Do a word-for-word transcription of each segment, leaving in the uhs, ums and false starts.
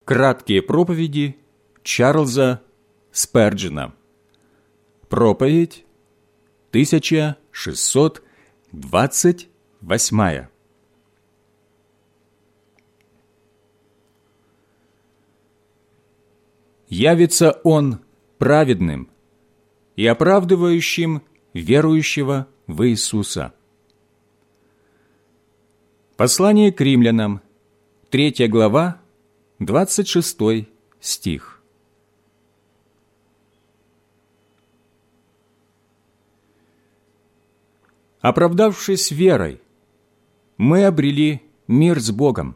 Краткие проповеди Чарльза Сперджена. Проповедь тысяча шестьсот двадцать восьмая. Явится Он праведным и оправдывающим верующего в Иисуса. Послание к римлянам, третья глава, двадцать шестой стих. Оправдавшись верой, мы обрели мир с Богом.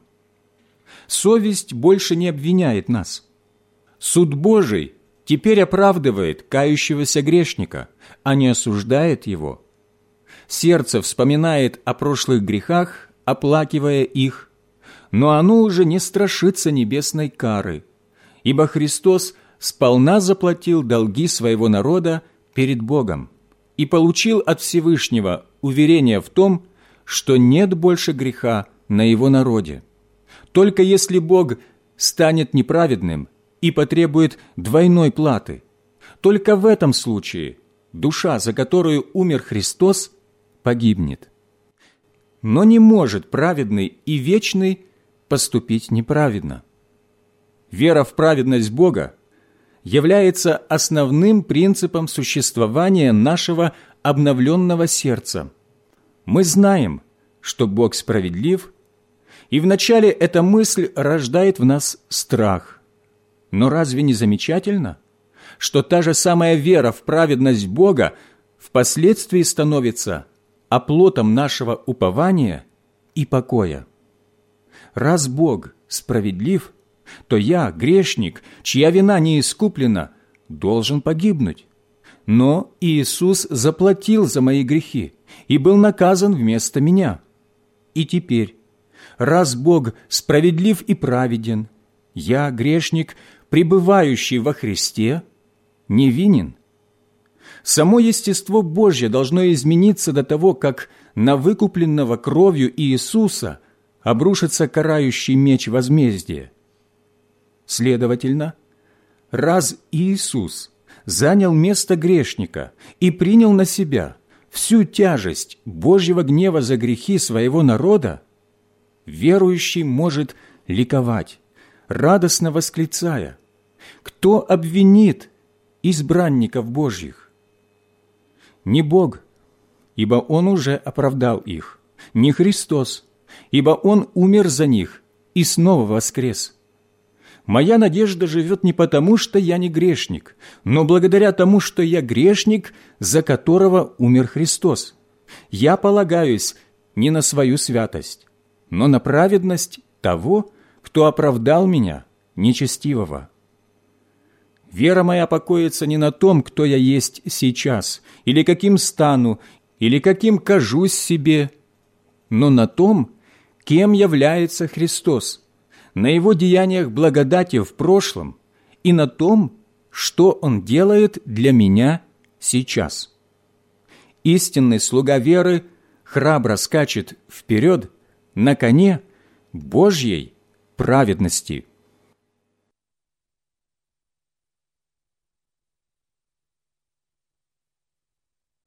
Совесть больше не обвиняет нас. Суд Божий теперь оправдывает кающегося грешника, а не осуждает его. Сердце вспоминает о прошлых грехах, оплакивая их, но оно уже не страшится небесной кары, ибо Христос сполна заплатил долги своего народа перед Богом и получил от Всевышнего уверение в том, что нет больше греха на его народе. Только если Бог станет неправедным и потребует двойной платы, только в этом случае душа, за которую умер Христос, погибнет. Но не может праведный и вечный поступить неправедно. Вера в праведность Бога является основным принципом существования нашего обновленного сердца. Мы знаем, что Бог справедлив, и вначале эта мысль рождает в нас страх. Но разве не замечательно, что та же самая вера в праведность Бога впоследствии становится оплотом нашего упования и покоя? Раз Бог справедлив, то я, грешник, чья вина не искуплена, должен погибнуть. Но Иисус заплатил за мои грехи и был наказан вместо меня. И теперь, раз Бог справедлив и праведен, я, грешник, пребывающий во Христе, невинен. Само естество Божье должно измениться до того, как на выкупленного кровью Иисуса обрушится карающий меч возмездия. Следовательно, раз Иисус занял место грешника и принял на себя всю тяжесть Божьего гнева за грехи своего народа, верующий может ликовать, радостно восклицая: «Кто обвинит избранников Божьих?» Не Бог, ибо Он уже оправдал их, не Христос, ибо Он умер за них и снова воскрес. Моя надежда живет не потому, что я не грешник, но благодаря тому, что я грешник, за которого умер Христос. Я полагаюсь не на свою святость, но на праведность того, кто оправдал меня, нечестивого. Вера моя покоится не на том, кто я есть сейчас, или каким стану, или каким кажусь себе, но на том, кем является Христос, на Его деяниях благодати в прошлом и на том, что Он делает для меня сейчас. Истинный слуга веры храбро скачет вперед на коне Божьей праведности.